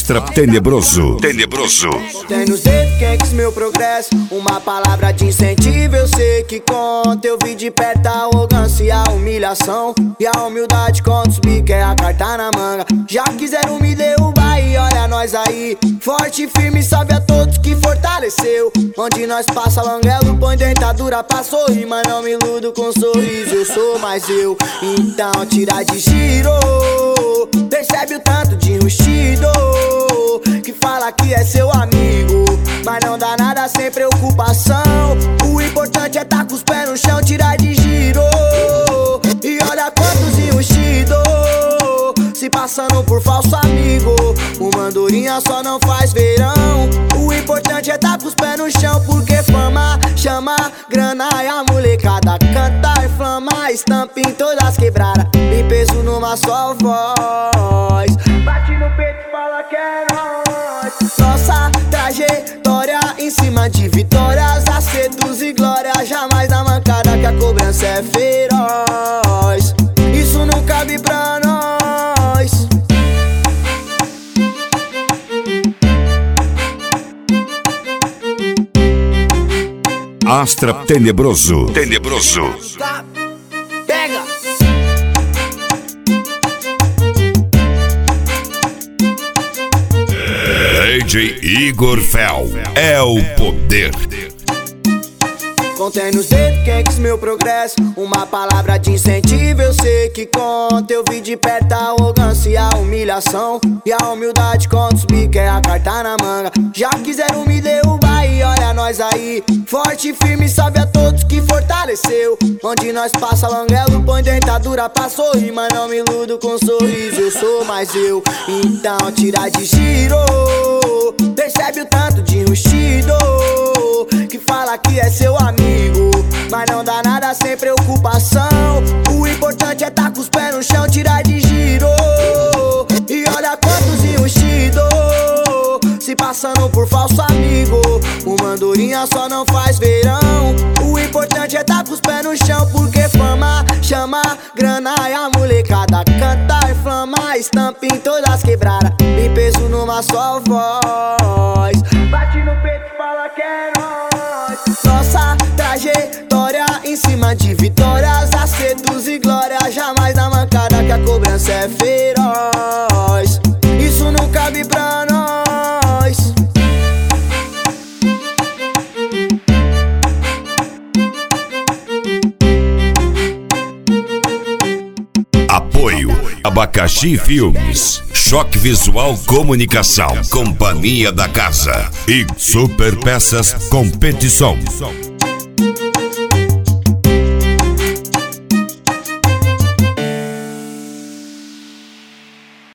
Astra Tenebroso. Tenebroso. Tem nos dedos quem quis meu progresso. Uma palavra de incentivo eu sei que conta. Eu vi de perto a arrogância e a humilhação. E a humildade contra os bico é a carta na manga. Já quiseram me derrubar e olha nós aí. Forte e firme, salve a todos que fortaleceu. Onde nós passa languelo, põe dentadura pra sorrir. Mas não me iludo com sorriso, eu sou mais eu. Então tira de giro. Percebe o tanto de enrustido que fala que é seu amigo, mas não dá nada sem preocupação. O importante é tá com os pés no chão, tirar de giro. E olha quantos enrustidos se passando por falso amigo. Uma andorinha só não faz verão. O importante é tá com os pés no chão, porque fama chama grana e a molecada canta e flama. Estampa em todas as quebradas, me peso numa só voz. Bate no peito e fala que é nóis. Nossa trajetória em cima de vitórias, acertos e glórias. Jamais na mancada que a cobrança é feroz. Isso não cabe pra nós. Astra Tenebroso. Tenebroso. Pega! DJ Igor Fel é o poder. Contém nos dedos quem quis meu progresso. Uma palavra de incentivo eu sei que conta. Eu vi de perto a arrogância e a humilhação. E a humildade contra os bico é a carta na manga. Já quiseram me derrubar e olha nós aí. Forte e firme, salve a todos que fortaleceu. Onde nós passa languelo, põe dentadura pra sorrir. Mas não me iludo com sorriso, eu sou mais eu. Então tira de giro. Percebe o tanto de enrustido que fala que é seu amigo, mas não dá nada sem preocupação. O importante é tá com os pés no chão, tirar de giro. E olha quantos enrustidos se passando por falso amigo. Uma andorinha só não faz verão. O importante é tá com os pés no chão, porque fama chama grana e a molecada canta e flama. Estampa em todas as quebradas, me peso numa só voz. Bate no peito e fala que é nóis. Nossa trajetória em cima de vitórias, acertos e glórias. Jamais na mancada que a cobrança é feroz. Isso não cabe pra nós. Apoio Abacaxi Filmes, Choque Visual Comunicação, Companhia da Casa e Super Peças Competição.